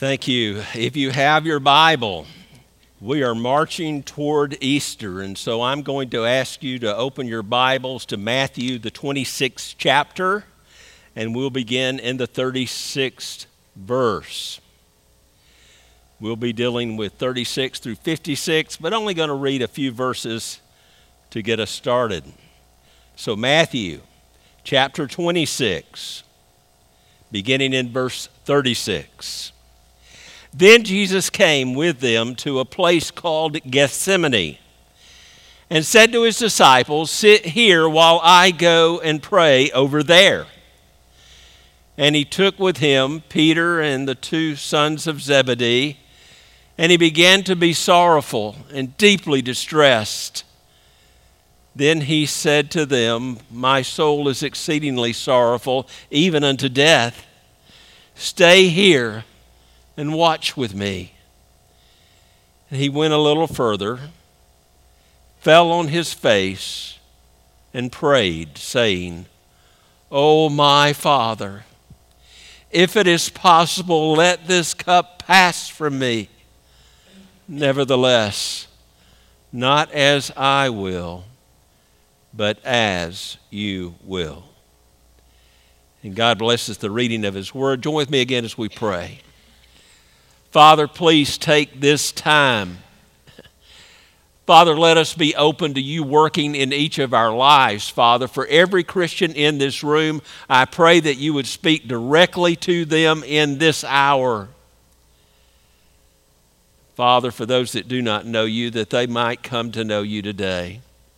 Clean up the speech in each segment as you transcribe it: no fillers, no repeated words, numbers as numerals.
Thank you. If you have your Bible, we are marching toward Easter, and so I'm going to ask you to open your Bibles to Matthew, the 26th chapter, and we'll begin in the 36th verse. We'll be dealing with 36 through 56, but only going to read a few verses to get us started. So Matthew, chapter 26, beginning in verse 36. Then Jesus came with them to a place called Gethsemane and said to his disciples, "Sit here while I go and pray over there." And he took with him Peter and the two sons of Zebedee, and he began to be sorrowful and deeply distressed. Then he said to them, "My soul is exceedingly sorrowful, even unto death. Stay here and watch with me." And he went a little further, fell on his face, and prayed, saying, "O my Father, if it is possible, let this cup pass from me. Nevertheless, not as I will, but as you will." And God blesses the reading of his word. Join with me again as we pray. Father, please take this time. Father, let us be open to you working in each of our lives, Father. For every Christian in this room, I pray that you would speak directly to them in this hour. Father, for those that do not know you, that they might come to know you today.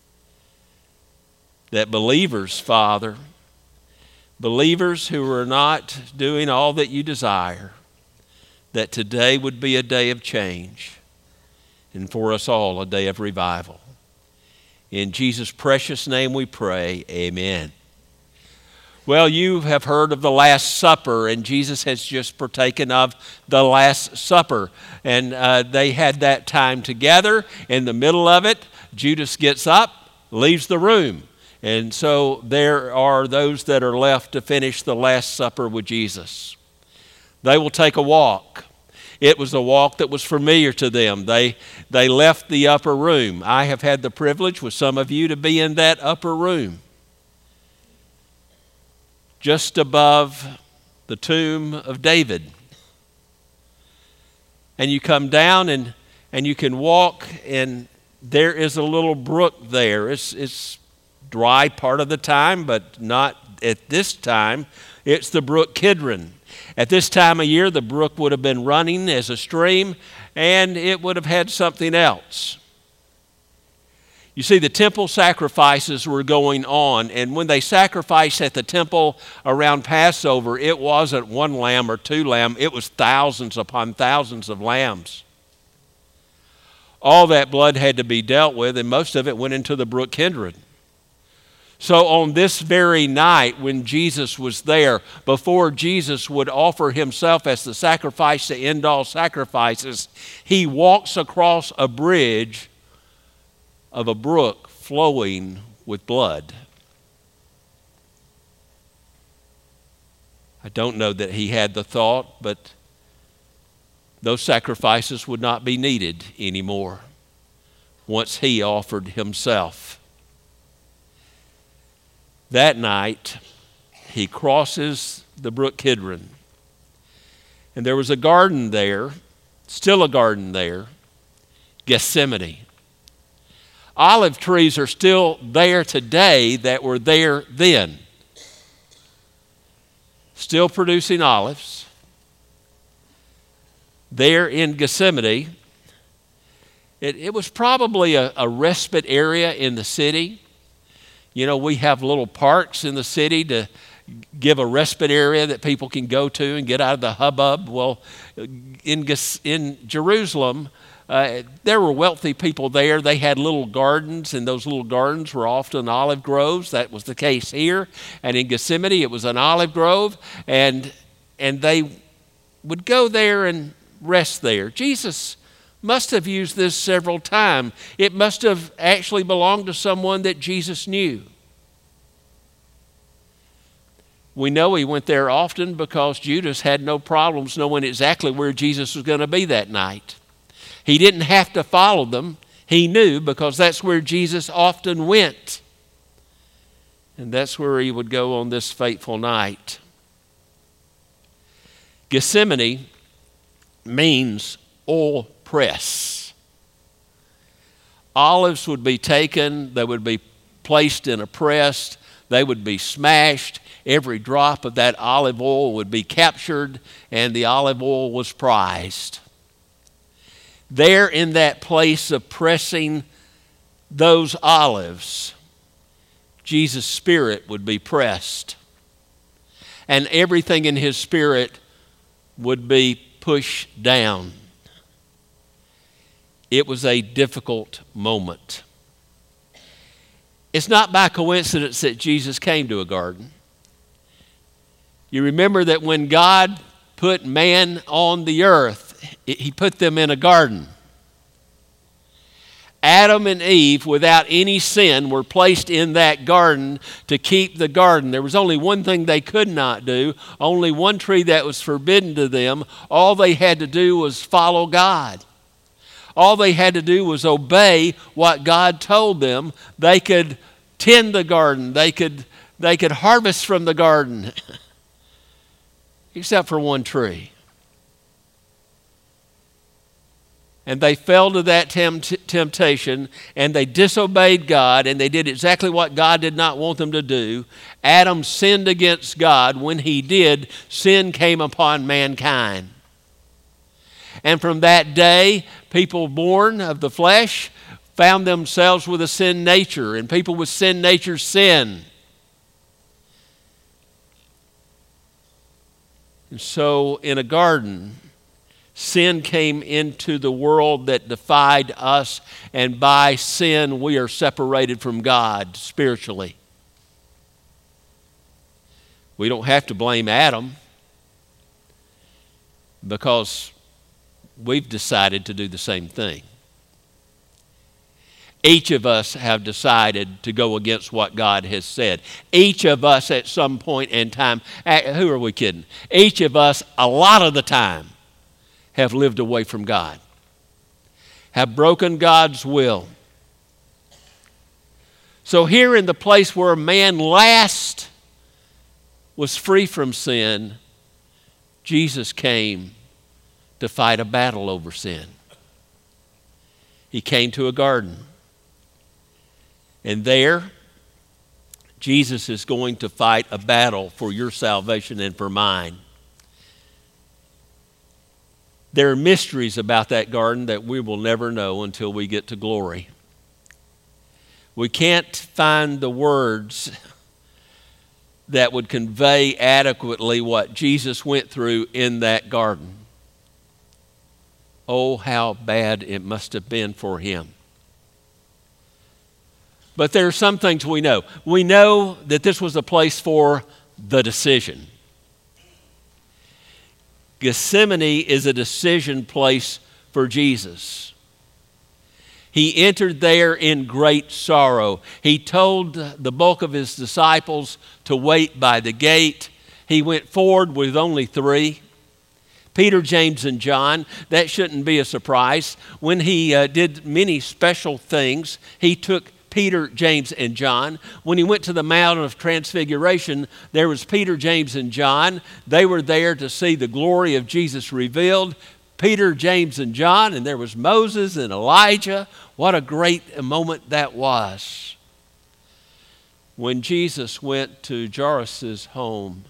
That believers, Father, believers who are not doing all that you desire, that today would be a day of change, and for us all a day of revival. In Jesus' precious name we pray, amen. Well, you have heard of the Last Supper, and Jesus has just partaken of the Last Supper. And they had that time together. In the middle of it, Judas gets up, leaves the room. And so there are those that are left to finish the Last Supper with Jesus. They will take a walk. It was a walk that was familiar to them. They left the upper room. I have had the privilege with some of you to be in that upper room, just above the tomb of David. And you come down and you can walk, and there is a little brook there. It's dry part of the time, but not at this time. It's the brook Kidron. At this time of year, the brook would have been running as a stream, and it would have had something else. You see, the temple sacrifices were going on, and when they sacrificed at the temple around Passover, it wasn't one lamb or two lambs, it was thousands upon thousands of lambs. All that blood had to be dealt with, and most of it went into the brook Kidron. So on this very night when Jesus was there, before Jesus would offer himself as the sacrifice to end all sacrifices, he walks across a bridge of a brook flowing with blood. I don't know that he had the thought, but those sacrifices would not be needed anymore once he offered himself. That night, he crosses the brook Kidron. And there was a garden there, still a garden there, Gethsemane. Olive trees are still there today that were there then. Still producing olives. There in Gethsemane, it was probably a respite area in the city. You know, we have little parks in the city to give a respite area that people can go to and get out of the hubbub. Well, in Jerusalem, there were wealthy people there. They had little gardens, and those little gardens were often olive groves. That was the case here. And in Gethsemane, it was an olive grove, and they would go there and rest there. Jesus must have used this several times. It must have actually belonged to someone that Jesus knew. We know he went there often because Judas had no problems knowing exactly where Jesus was going to be that night. He didn't have to follow them. He knew because that's where Jesus often went. And that's where he would go on this fateful night. Gethsemane means oil press. Olives would be taken, they would be placed in a press, they would be smashed. Every drop of that olive oil would be captured, and the olive oil was prized. There in that place of pressing those olives, Jesus' spirit would be pressed, and everything in his spirit would be pushed down. It was a difficult moment. It's not by coincidence that Jesus came to a garden. You remember that when God put man on the earth, he put them in a garden. Adam and Eve, without any sin, were placed in that garden to keep the garden. There was only one thing they could not do, only one tree that was forbidden to them. All they had to do was follow God. All they had to do was obey what God told them. They could tend the garden. They could harvest from the garden, except for one tree. And they fell to that temptation, and they disobeyed God, and they did exactly what God did not want them to do. Adam sinned against God. When he did, sin came upon mankind. And from that day, people born of the flesh found themselves with a sin nature, and people with sin nature sin. And so in a garden, sin came into the world that defied us, and by sin we are separated from God spiritually. We don't have to blame Adam because we've decided to do the same thing. Each of us have decided to go against what God has said. Each of us at some point in time, who are we kidding? Each of us, a lot of the time, have lived away from God, have broken God's will. So here in the place where man last was free from sin, Jesus came to fight a battle over sin. He came to a garden. And there, Jesus is going to fight a battle for your salvation and for mine. There are mysteries about that garden that we will never know until we get to glory. We can't find the words that would convey adequately what Jesus went through in that garden. Oh, how bad it must have been for him. But there are some things we know. We know that this was a place for the decision. Gethsemane is a decision place for Jesus. He entered there in great sorrow. He told the bulk of his disciples to wait by the gate. He went forward with only 3. Peter, James, and John. That shouldn't be a surprise. When he did many special things, he took Peter, James, and John. When he went to the Mount of Transfiguration, there was Peter, James, and John. They were there to see the glory of Jesus revealed. Peter, James, and John, and there was Moses and Elijah. What a great moment that was. When Jesus went to Jairus' home,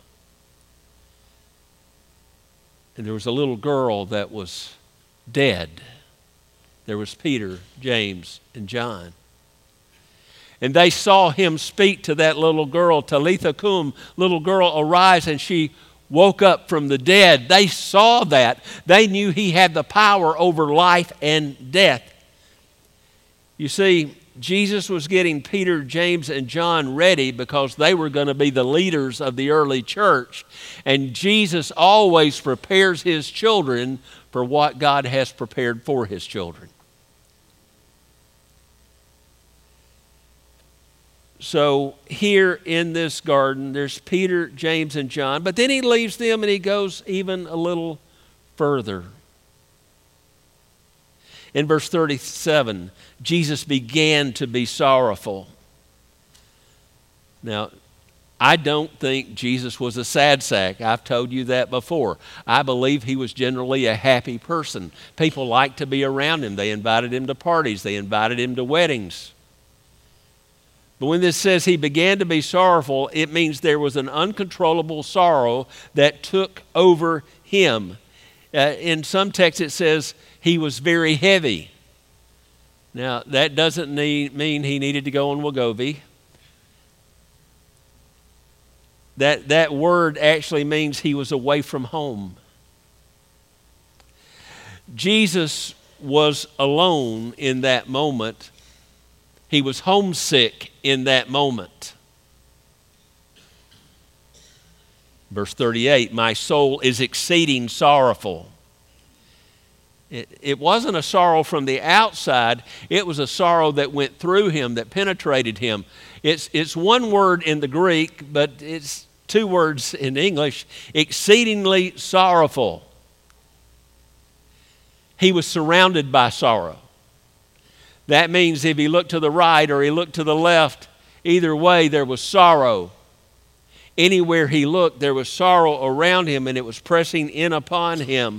and there was a little girl that was dead. There was Peter, James, and John. And they saw him speak to that little girl, Talitha cum, little girl, arise, and she woke up from the dead. They saw that. They knew he had the power over life and death. You see, Jesus was getting Peter, James, and John ready because they were going to be the leaders of the early church. And Jesus always prepares his children for what God has prepared for his children. So here in this garden, there's Peter, James, and John. But then he leaves them and he goes even a little further. In verse 37, Jesus began to be sorrowful. Now, I don't think Jesus was a sad sack. I've told you that before. I believe he was generally a happy person. People liked to be around him. They invited him to parties. They invited him to weddings. But when this says he began to be sorrowful, it means there was an uncontrollable sorrow that took over him. In some texts it says he was very heavy. Now, that doesn't mean he needed to go on Wegovy. That word actually means he was away from home. Jesus was alone in that moment. He was homesick in that moment. Verse 38, my soul is exceeding sorrowful. It wasn't a sorrow from the outside. It was a sorrow that went through him, that penetrated him. It's one word in the Greek, but it's two words in English, exceedingly sorrowful. He was surrounded by sorrow. That means if he looked to the right or he looked to the left, either way there was sorrow. Anywhere he looked, there was sorrow around him, and it was pressing in upon him.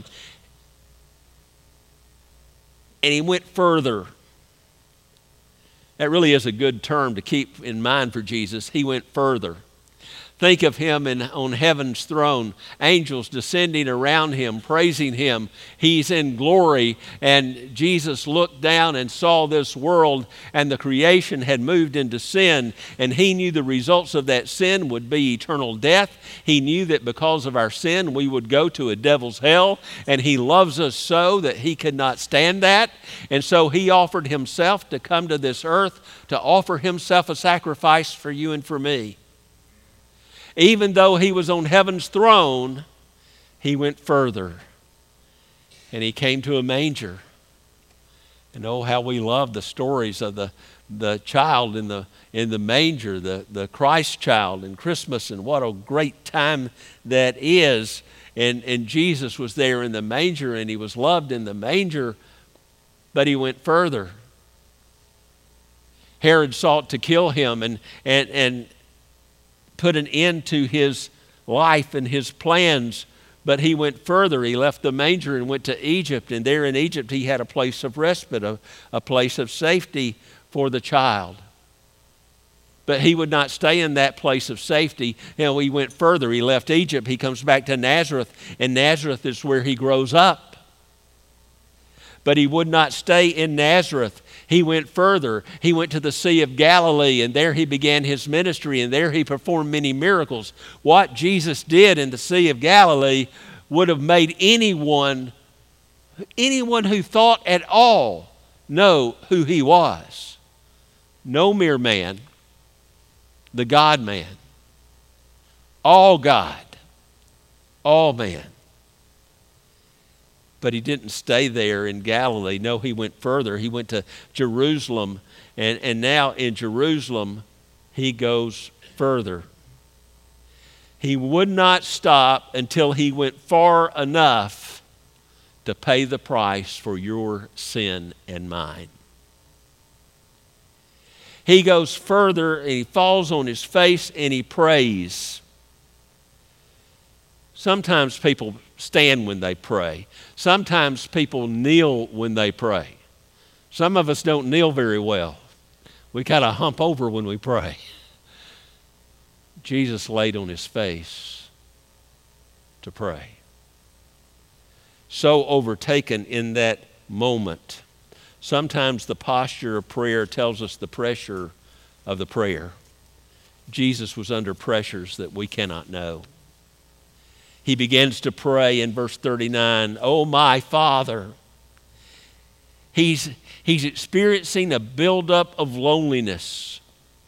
And he went further. That really is a good term to keep in mind for Jesus. He went further. Think of him on heaven's throne, angels descending around him, praising him. He's in glory, and Jesus looked down and saw this world, and the creation had moved into sin, and he knew the results of that sin would be eternal death. He knew that because of our sin, we would go to a devil's hell, and he loves us so that he could not stand that, and so he offered himself to come to this earth to offer himself a sacrifice for you and for me. Even though he was on heaven's throne, he went further. And he came to a manger. And oh, how we love the stories of the child in the manger, the Christ child in Christmas, and what a great time that is. And Jesus was there in the manger, and he was loved in the manger, but he went further. Herod sought to kill him and put an end to his life and his plans, but he went further. He left the manger and went to Egypt, and there in Egypt he had a place of respite, a place of safety for the child. But he would not stay in that place of safety. He went further. He left Egypt. He comes back to Nazareth, and Nazareth is where he grows up. But he would not stay in Nazareth. He went further. He went to the Sea of Galilee, and there he began his ministry, and there he performed many miracles. What Jesus did in the Sea of Galilee would have made anyone who thought at all know who he was. No mere man, the God-man. All God, all man. But he didn't stay there in Galilee. No, he went further. He went to Jerusalem. And now in Jerusalem, he goes further. He would not stop until he went far enough to pay the price for your sin and mine. He goes further, and he falls on his face and he prays. Sometimes people stand when they pray. Sometimes people kneel when they pray. Some of us don't kneel very well. We kind of hump over when we pray. Jesus laid on his face to pray. So overtaken in that moment. Sometimes the posture of prayer tells us the pressure of the prayer. Jesus was under pressures that we cannot know. He begins to pray in verse 39, "Oh, my Father." He's experiencing a buildup of loneliness.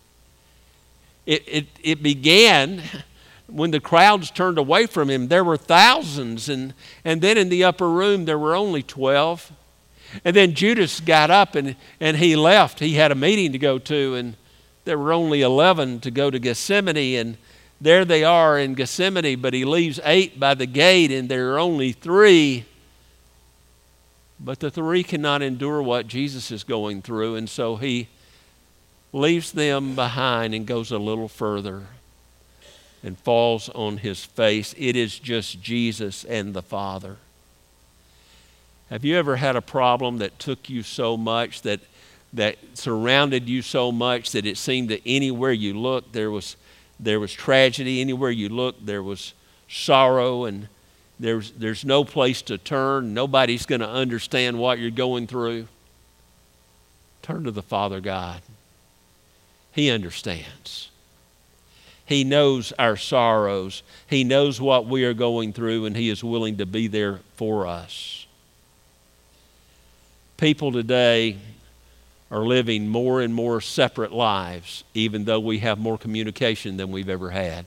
It began when the crowds turned away from him. There were thousands, and then in the upper room there were only 12. And then Judas got up and he left. He had a meeting to go to, and there were only 11 to go to Gethsemane, and there they are in Gethsemane, but he leaves 8 by the gate, and there are only 3. But the 3 cannot endure what Jesus is going through, and so he leaves them behind and goes a little further and falls on his face. It is just Jesus and the Father. Have you ever had a problem that took you so much, that surrounded you so much, that it seemed that anywhere you looked there was tragedy, anywhere you looked there was sorrow, and there's no place to turn, nobody's going to understand what you're going through? Turn to the Father God. He understands. He knows our sorrows. He knows what we are going through, and He is willing to be there for us. People today are living more and more separate lives, even though we have more communication than we've ever had.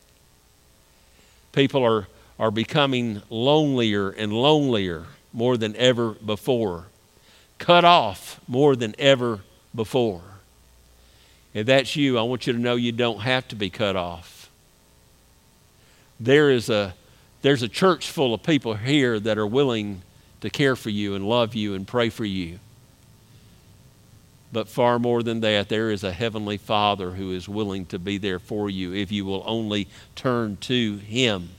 People are becoming lonelier and lonelier more than ever before, cut off more than ever before. If that's you, I want you to know you don't have to be cut off. There's a church full of people here that are willing to care for you and love you and pray for you. But far more than that, there is a heavenly Father who is willing to be there for you if you will only turn to Him.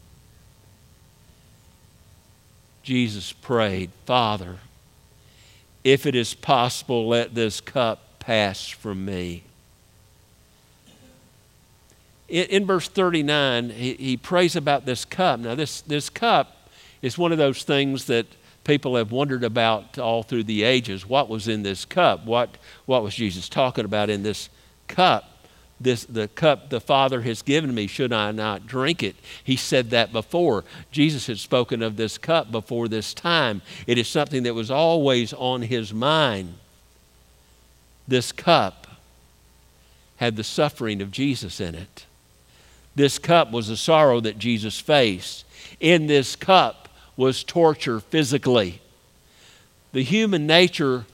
Jesus prayed, Father, if it is possible, let this cup pass from me. In verse 39, he prays about this cup. Now, this cup is one of those things that people have wondered about all through the ages. What was in this cup? What was Jesus talking about in this cup? The cup the Father has given me, should I not drink it? He said that before. Jesus had spoken of this cup before this time. It is something that was always on His mind. This cup had the suffering of Jesus in it. This cup was the sorrow that Jesus faced. In this cup was torture physically. The human nature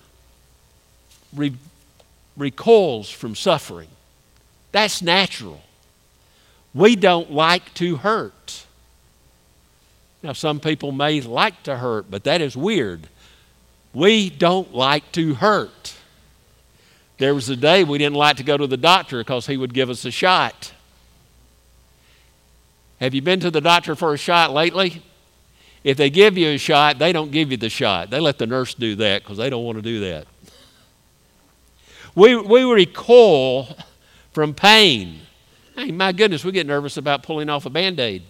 recoils from suffering. That's natural. We don't like to hurt. Now, some people may like to hurt, but that is weird. We don't like to hurt. There was a day we didn't like to go to the doctor because he would give us a shot. Have you been to the doctor for a shot lately? If they give you a shot, they don't give you the shot. They let the nurse do that because they don't want to do that. We recoil from pain. Hey, my goodness, we get nervous about pulling off a Band-Aid.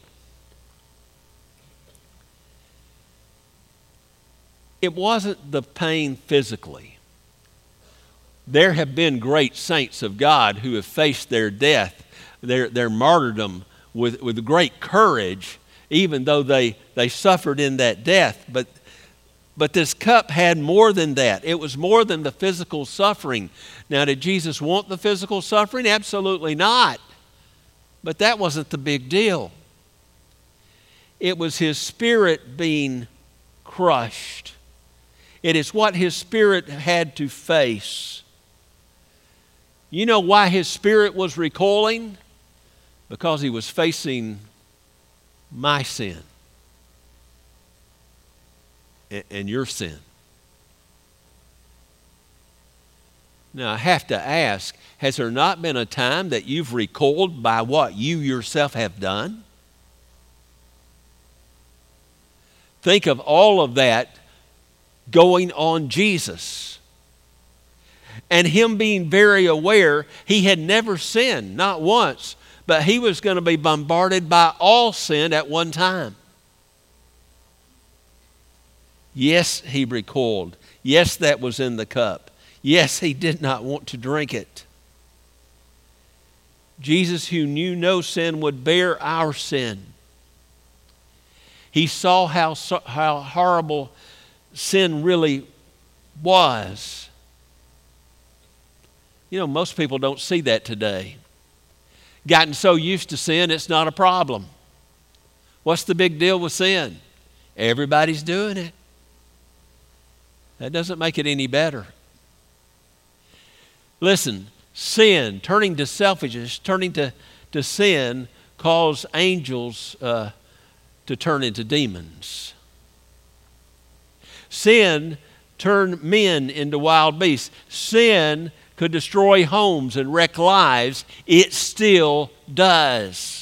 It wasn't the pain physically. There have been great saints of God who have faced their death, their martyrdom with great courage, even though they suffered in that death. But this cup had more than that. It was more than the physical suffering. Now, did Jesus want the physical suffering? Absolutely not. But that wasn't the big deal. It was His spirit being crushed. It is what His spirit had to face. You know why His spirit was recoiling? Because He was facing my sin and your sin. Now, I have to ask, has there not been a time that you've recoiled by what you yourself have done? Think of all of that going on Jesus. And Him being very aware He had never sinned, not once, but He was going to be bombarded by all sin at one time. Yes, He recoiled. Yes, that was in the cup. Yes, He did not want to drink it. Jesus, who knew no sin, would bear our sin. He saw how horrible sin really was. You know, most people don't see that today. Gotten so used to sin, it's not a problem. What's the big deal with sin? Everybody's doing it. That doesn't make it any better. Listen, Sin, turning to selfishness, turning to sin, caused angels to turn into demons. Sin turned men into wild beasts. Sin could destroy homes and wreck lives. It still does.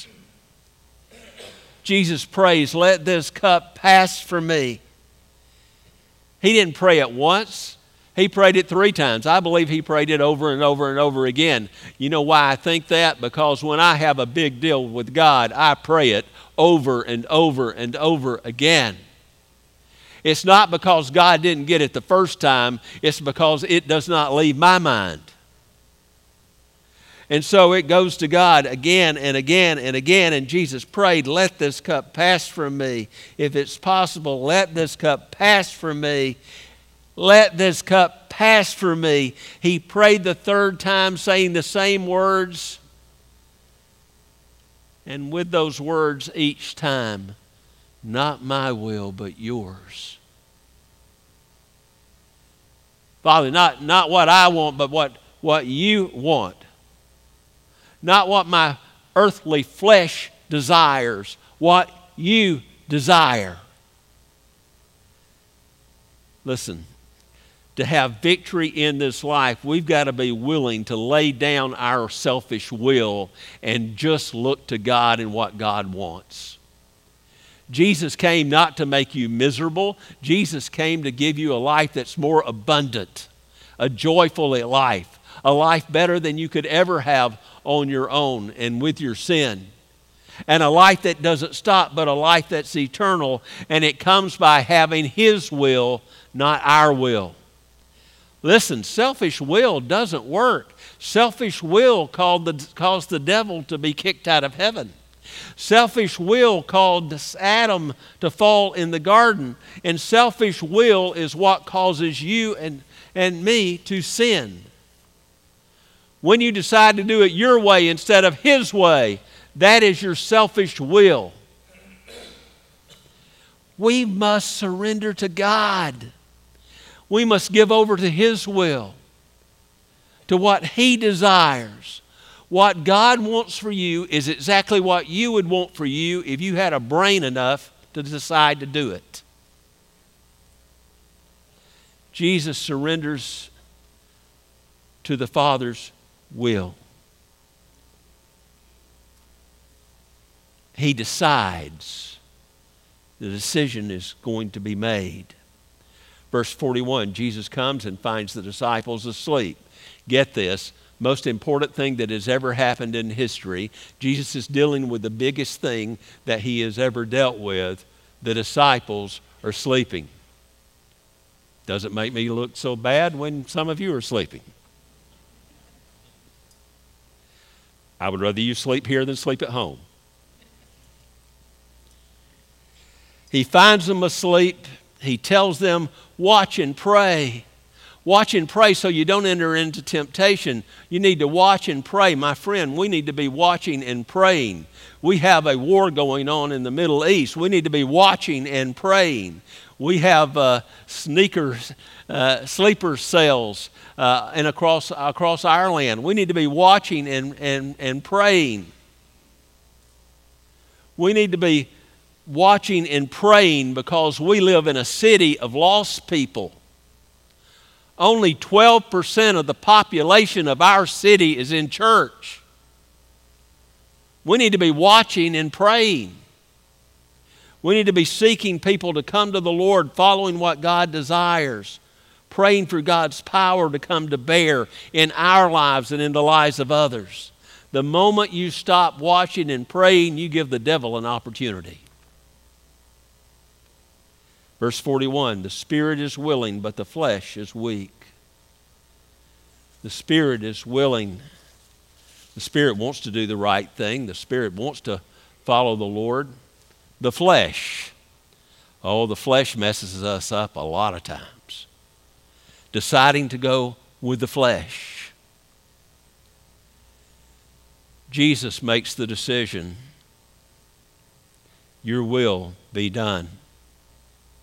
Jesus prays, "Let this cup pass from me." He didn't pray it once. He prayed it 3 times. I believe he prayed it over and over and over again. You know why I think that? Because when I have a big deal with God, I pray it over and over and over again. It's not because God didn't get it the first time. It's because it does not leave my mind. And so it goes to God again and again and again. And Jesus prayed, "Let this cup pass from me. If it's possible, let this cup pass from me. Let this cup pass from me." He prayed the 3rd time, saying the same words. And with those words each time, "Not my will, but yours." Father, not what I want, but what you want. Not what my earthly flesh desires, what you desire. Listen, to have victory in this life, we've got to be willing to lay down our selfish will and just look to God and what God wants. Jesus came not to make you miserable. Jesus came to give you a life that's more abundant, a joyful life, a life better than you could ever have on your own and with your sin. And a life that doesn't stop, but a life that's eternal, and it comes by having His will, not our will. Listen, selfish will doesn't work. Selfish will caused the devil to be kicked out of heaven. Selfish will caused Adam to fall in the garden. And selfish will is what causes you and me to sin. When you decide to do it your way instead of His way, that is your selfish will. We must surrender to God. We must give over to His will, to what He desires. What God wants for you is exactly what you would want for you if you had a brain enough to decide to do it. Jesus surrenders to the Father's will. He decides. The decision is going to be made. Verse 41, Jesus comes and finds the disciples asleep. Get this. Most important thing that has ever happened in history. Jesus is dealing with the biggest thing that He has ever dealt with. The disciples are sleeping. Doesn't make me look so bad when some of you are sleeping. I would rather you sleep here than sleep at home. He finds them asleep. He tells them, "Watch and pray." Watch and pray so you don't enter into temptation. You need to watch and pray. My friend, we need to be watching and praying. We have a war going on in the Middle East. We need to be watching and praying. We have sleeper cells and across our land. We need to be watching and praying. We need to be watching and praying because we live in a city of lost people. Only 12% of the population of our city is in church. We need to be watching and praying. We need to be seeking people to come to the Lord, following what God desires, praying for God's power to come to bear in our lives and in the lives of others. The moment you stop watching and praying, you give the devil an opportunity. Verse 41, the spirit is willing, but the flesh is weak. The spirit is willing. The spirit wants to do the right thing. The spirit wants to follow the Lord. The flesh messes us up a lot of times. Deciding to go with the flesh. Jesus makes the decision, your will be done.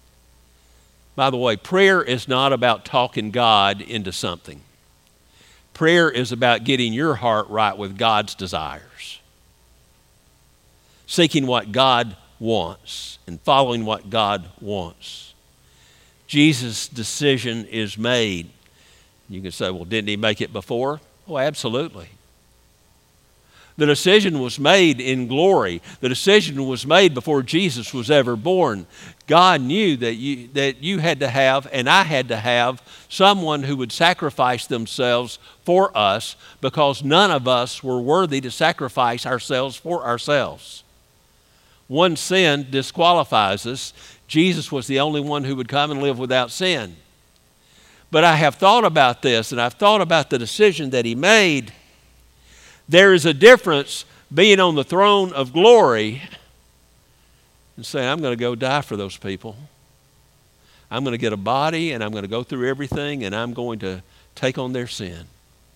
By the way, prayer is not about talking God into something. Prayer is about getting your heart right with God's desires, seeking what God wants and following what God wants. Jesus' decision is made. You can say, well, didn't he make it before? Oh, absolutely. The decision was made in glory. The decision was made before Jesus was ever born. God knew that you had to have, and I had to have, someone who would sacrifice themselves for us, because none of us were worthy to sacrifice ourselves for ourselves. One sin disqualifies us. Jesus was the only one who would come and live without sin. But I have thought about this, and I've thought about the decision that he made. There is a difference being on the throne of glory and saying, I'm going to go die for those people. I'm going to get a body, and I'm going to go through everything, and I'm going to take on their sin.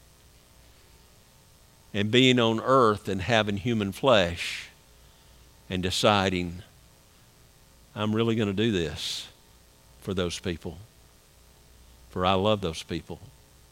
And being on earth and having human flesh and deciding, I'm really going to do this for those people, for I love those people.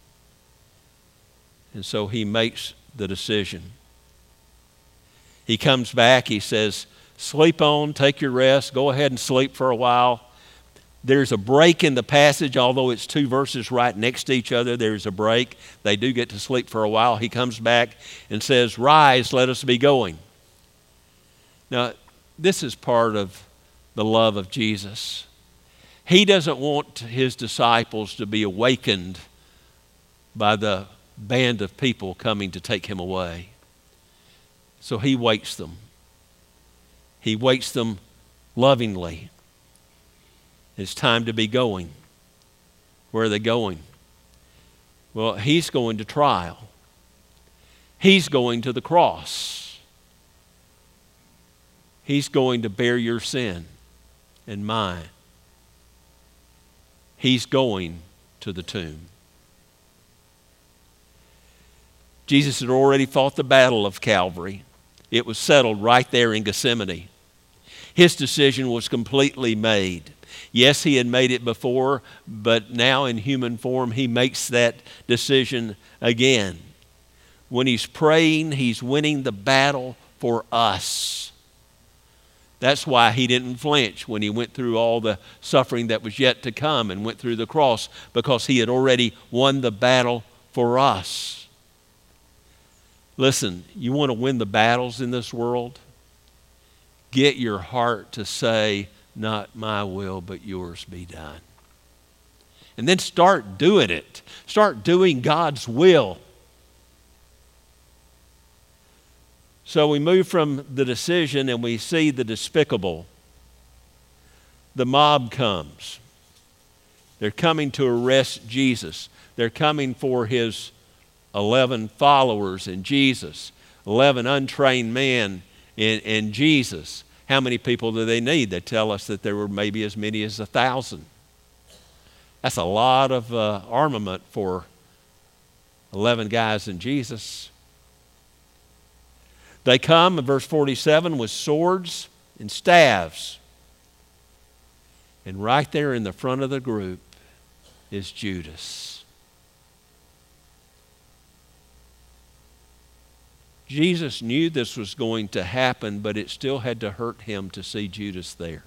And so he makes the decision. He comes back, he says, sleep on, take your rest, go ahead and sleep for a while. There's a break in the passage, although it's two verses right next to each other, there's a break. They do get to sleep for a while. He comes back and says, rise, let us be going. Now, this is part of the love of Jesus. He doesn't want his disciples to be awakened by the band of people coming to take him away. So he wakes them. He wakes them lovingly. It's time to be going. Where are they going? Well, he's going to trial. He's going to the cross. He's going to bear your sin and mine. He's going to the tomb. Jesus had already fought the battle of Calvary. It was settled right there in Gethsemane. His decision was completely made. Yes, he had made it before, but now in human form, he makes that decision again. When he's praying, he's winning the battle for us. That's why he didn't flinch when he went through all the suffering that was yet to come and went through the cross, because he had already won the battle for us. Listen, you want to win the battles in this world? Get your heart to say, not my will, but yours be done. And then start doing it. Start doing God's will. So we move from the decision and we see the despicable. The mob comes. They're coming to arrest Jesus. They're coming for his 11 followers in Jesus, 11 untrained men in Jesus. How many people do they need? They tell us that there were maybe as many as 1,000. That's a lot of armament for 11 guys in Jesus. They come in verse 47 with swords and staves. And right there in the front of the group is Judas. Jesus knew this was going to happen, but it still had to hurt him to see Judas there.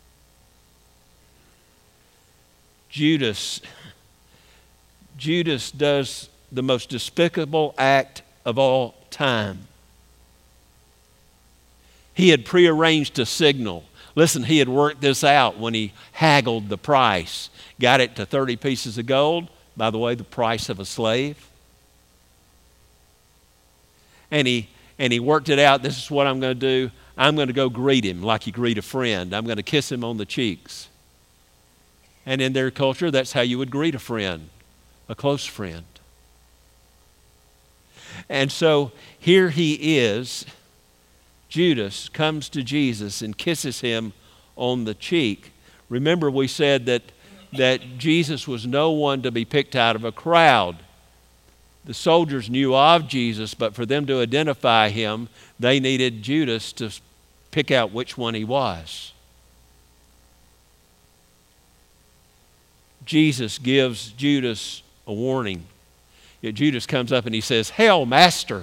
Judas does the most despicable act of all time. He had prearranged a signal. Listen, he had worked this out when he haggled the price. Got it to 30 pieces of gold. By the way, the price of a slave. And he worked it out. This is what I'm going to do. I'm going to go greet him like you greet a friend. I'm going to kiss him on the cheeks. And in their culture, that's how you would greet a friend, a close friend. And so here he is. Judas comes to Jesus and kisses him on the cheek. Remember, we said that Jesus was no one to be picked out of a crowd. The soldiers knew of Jesus, but for them to identify him, they needed Judas to pick out which one he was. Jesus gives Judas a warning. Yet Judas comes up and he says, "Hail, Master."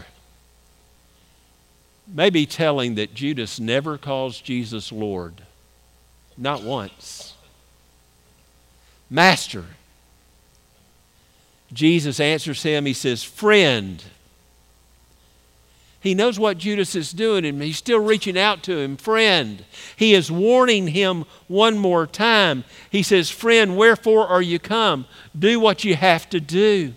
Maybe telling that Judas never calls Jesus Lord. Not once. "Master." Jesus answers him. He says, "Friend." He knows what Judas is doing, and he's still reaching out to him. "Friend." He is warning him one more time. He says, "Friend, wherefore are you come? Do what you have to do."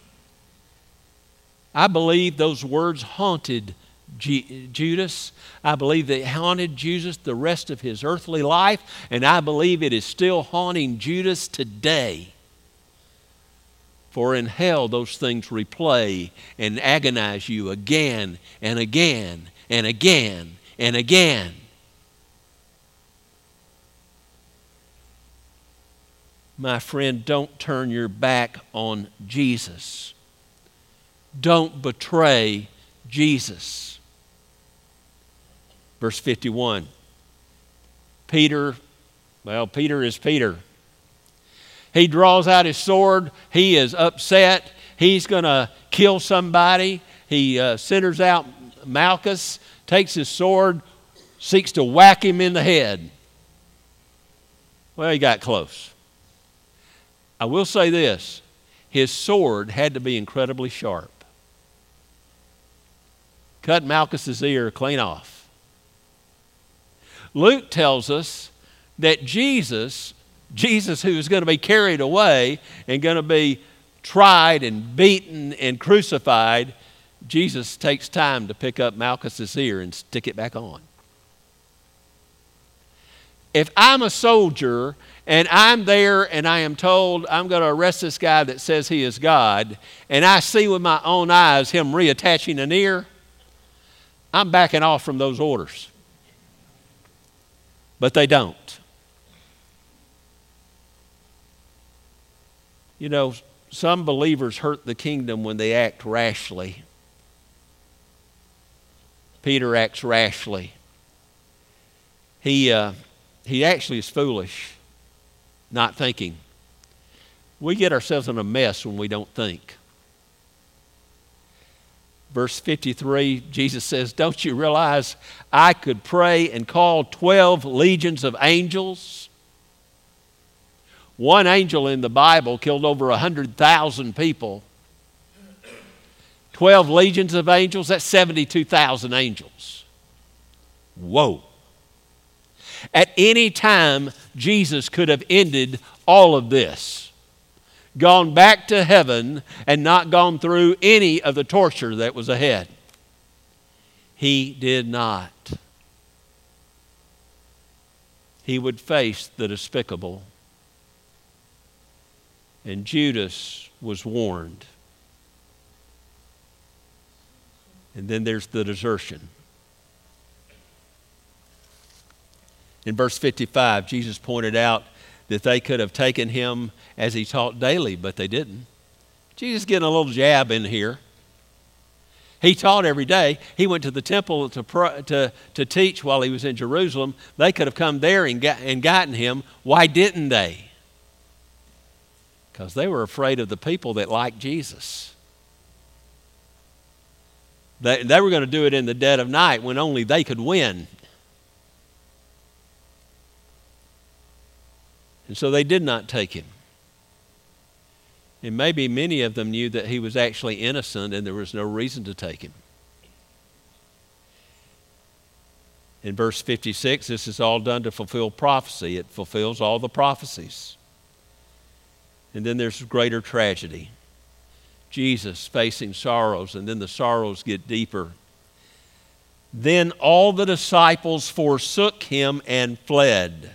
I believe those words haunted Judas. I believe they haunted Judas the rest of his earthly life, and I believe it is still haunting Judas today. For in hell those things replay and agonize you again and again and again and again. My friend, don't turn your back on Jesus. Don't betray Jesus. Verse 51. Peter is Peter. He draws out his sword. He is upset. He's going to kill somebody. He centers out Malchus, takes his sword, seeks to whack him in the head. Well, he got close. I will say this. His sword had to be incredibly sharp. Cut Malchus's ear clean off. Luke tells us that Jesus who is going to be carried away and going to be tried and beaten and crucified, Jesus takes time to pick up Malchus's ear and stick it back on. If I'm a soldier and I'm there and I am told I'm going to arrest this guy that says he is God, and I see with my own eyes him reattaching an ear, I'm backing off from those orders. But they don't. You know, some believers hurt the kingdom when they act rashly. Peter acts rashly. He actually is foolish, not thinking. We get ourselves in a mess when we don't think. Verse 53, Jesus says, "Don't you realize I could pray and call 12 legions of angels?" One angel in the Bible killed over 100,000 people. 12 legions of angels, that's 72,000 angels. Whoa. At any time, Jesus could have ended all of this, gone back to heaven, and not gone through any of the torture that was ahead. He did not. He would face the despicable. And Judas was warned. And then there's the desertion. In verse 55, Jesus pointed out that they could have taken him as he taught daily, but they didn't. Jesus getting a little jab in here. He taught every day. He went to the temple to teach while he was in Jerusalem. They could have come there and gotten him. Why didn't they? Because they were afraid of the people that liked Jesus. They were going to do it in the dead of night when only they could win. And so they did not take him. And maybe many of them knew that he was actually innocent and there was no reason to take him. In verse 56, this is all done to fulfill prophecy. It fulfills all the prophecies. And then there's greater tragedy. Jesus facing sorrows, and then the sorrows get deeper. Then all the disciples forsook him and fled.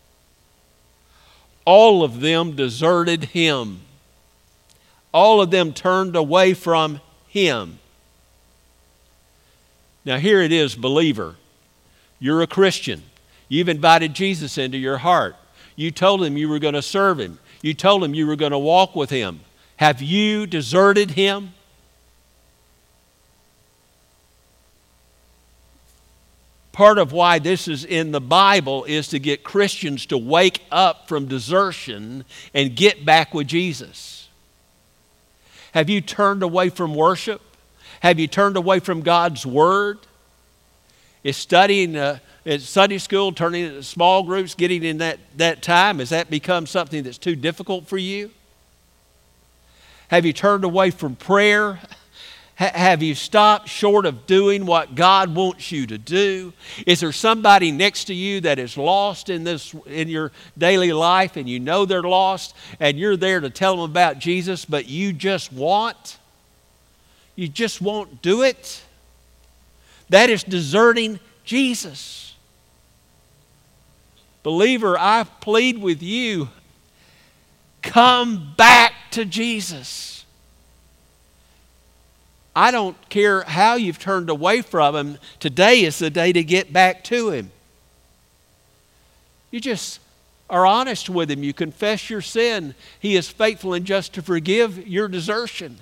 All of them deserted him. All of them turned away from him. Now here it is, believer. You're a Christian. You've invited Jesus into your heart. You told him you were going to serve him. You told him you were going to walk with him. Have you deserted him? Part of why this is in the Bible is to get Christians to wake up from desertion and get back with Jesus. Have you turned away from worship? Have you turned away from God's Word? Is studying at Sunday school, turning into small groups, getting in that time, has that become something that's too difficult for you? Have you turned away from prayer? Have you stopped short of doing what God wants you to do? Is there somebody next to you that is lost in your daily life, and you know they're lost, and you're there to tell them about Jesus, but you just won't do it? That is deserting Jesus. Believer, I plead with you, come back to Jesus. I don't care how you've turned away from Him. Today is the day to get back to Him. You just are honest with Him. You confess your sin. He is faithful and just to forgive your desertion.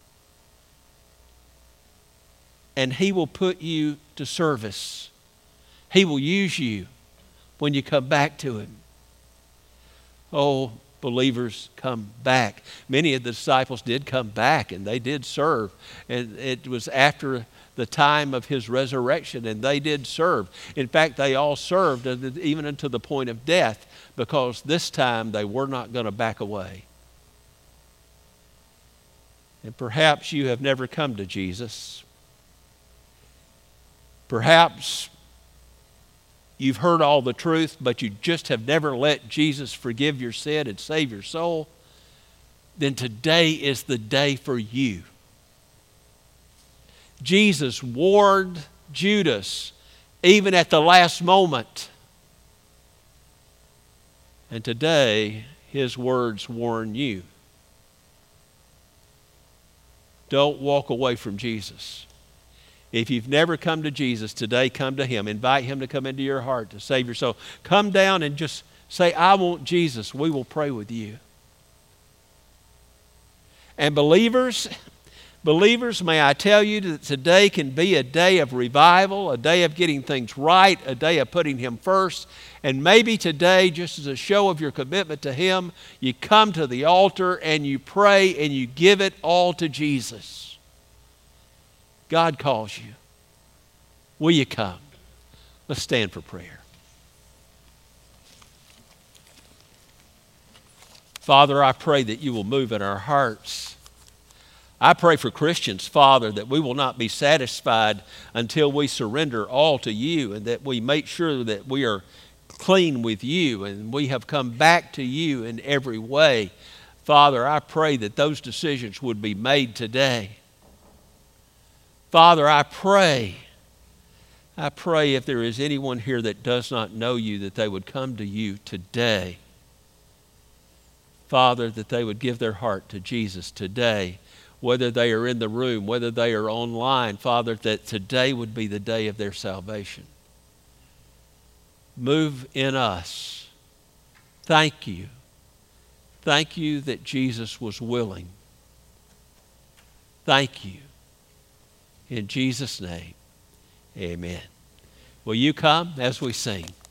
And He will put you to service. He will use you when you come back to Him. Oh, believers, come back. Many of the disciples did come back, and they did serve. And it was after the time of His resurrection, and they did serve. In fact, they all served even unto the point of death, because this time they were not going to back away. And perhaps you have never come to Jesus. Perhaps you've heard all the truth, but you just have never let Jesus forgive your sin and save your soul. Then today is the day for you. Jesus warned Judas even at the last moment. And today, His words warn you. Don't walk away from Jesus. If you've never come to Jesus today, come to Him. Invite Him to come into your heart to save your soul. Come down and just say, I want Jesus. We will pray with you. And believers, may I tell you that today can be a day of revival, a day of getting things right, a day of putting Him first. And maybe today, just as a show of your commitment to Him, you come to the altar and you pray and you give it all to Jesus. God calls you. Will you come? Let's stand for prayer. Father, I pray that you will move in our hearts. I pray for Christians, Father, that we will not be satisfied until we surrender all to you, and that we make sure that we are clean with you and we have come back to you in every way. Father, I pray that those decisions would be made today. Father, I pray if there is anyone here that does not know you, that they would come to you today. Father, that they would give their heart to Jesus today, whether they are in the room, whether they are online. Father, that today would be the day of their salvation. Move in us. Thank you. Thank you that Jesus was willing. Thank you. In Jesus' name, amen. Will you come as we sing?